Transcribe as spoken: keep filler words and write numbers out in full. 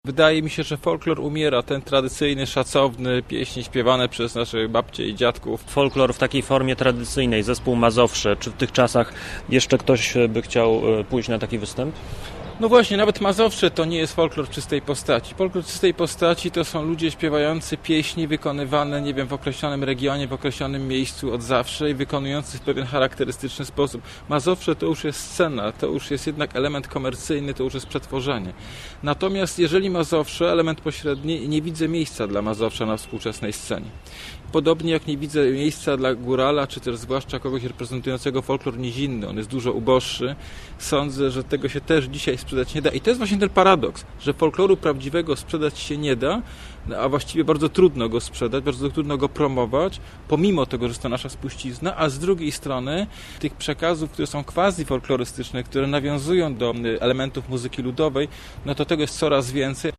Wydaje mi się, że folklor umiera, ten tradycyjny, szacowny, pieśni śpiewane przez nasze babcie i dziadków. Folklor w takiej formie tradycyjnej, zespół Mazowsze. Czy w tych czasach jeszcze ktoś by chciał pójść na taki występ? No właśnie, nawet Mazowsze to nie jest folklor w czystej postaci. Folklor w czystej postaci to są ludzie śpiewający pieśni wykonywane, nie wiem, w określonym regionie, w określonym miejscu od zawsze i wykonujący w pewien charakterystyczny sposób. Mazowsze to już jest scena, to już jest jednak element komercyjny, to już jest przetworzenie. Natomiast jeżeli Mazowsze, element pośredni, nie widzę miejsca dla Mazowsza na współczesnej scenie. Podobnie jak nie widzę miejsca dla górala, czy też zwłaszcza kogoś reprezentującego folklor nizinny. On jest dużo uboższy. Sądzę, że tego się też dzisiaj sprzedać nie da. I to jest właśnie ten paradoks, że folkloru prawdziwego sprzedać się nie da, a właściwie bardzo trudno go sprzedać, bardzo trudno go promować, pomimo tego, że jest to nasza spuścizna, a z drugiej strony tych przekazów, które są quasi-folklorystyczne, które nawiązują do elementów muzyki ludowej, no to tego jest coraz więcej.